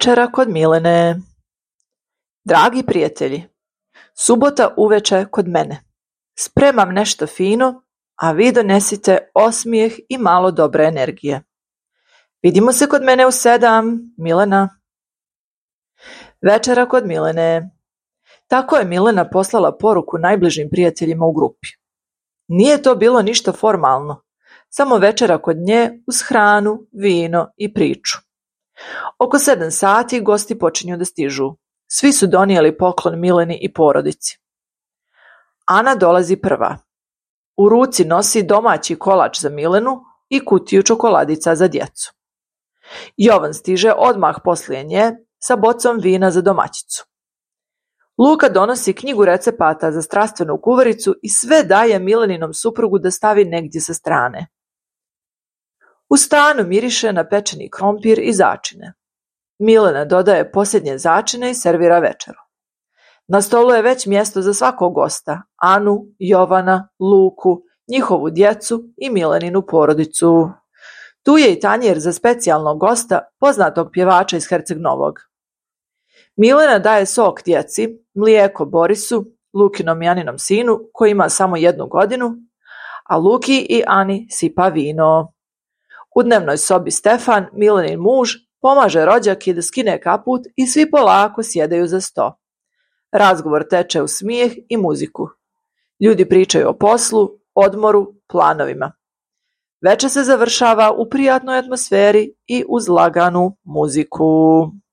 Večera kod Milene. Dragi prijatelji, subota uveče kod mene. Spremam nešto fino, a vi donesite osmijeh i malo dobre energije. Vidimo se kod mene u 7, Milena. Večera kod Milene. Tako je Milena poslala poruku najbližim prijateljima u grupi. Nije to bilo ništa formalno, samo večera kod nje uz hranu, vino i priču. Oko 7 sati gosti počinju da stižu. Svi su donijeli poklon Mileni i porodici. Ana dolazi prva. U ruci nosi domaći kolač za Milenu i kutiju čokoladica za djecu. Jovan stiže odmah poslije nje sa bocom vina za domaćicu. Luka donosi knjigu recepata za strastvenu kuvaricu i sve daje Mileninom suprugu da stavi negdje sa strane. U stanu miriše na pečeni krompir i začine. Milena dodaje posljednje začine i servira večeru. Na stolu je već mjesto za svakog gosta, Anu, Jovana, Luku, njihovu djecu i Mileninu porodicu. Tu je i tanjir za specijalnog gosta, poznatog pjevača iz Herceg Novog. Milena daje sok djeci, mlijeko Borisu, Lukinom i Aninom sinu, koji ima samo 1 godinu, a Luki i Ani sipa vino. U dnevnoj sobi Stefan, Milenin muž, pomaže rođaki da skine kaput i svi polako sjedaju za sto. Razgovor teče u smijeh i muziku. Ljudi pričaju o poslu, odmoru, planovima. Večer se završava u prijatnoj atmosferi i uz laganu muziku.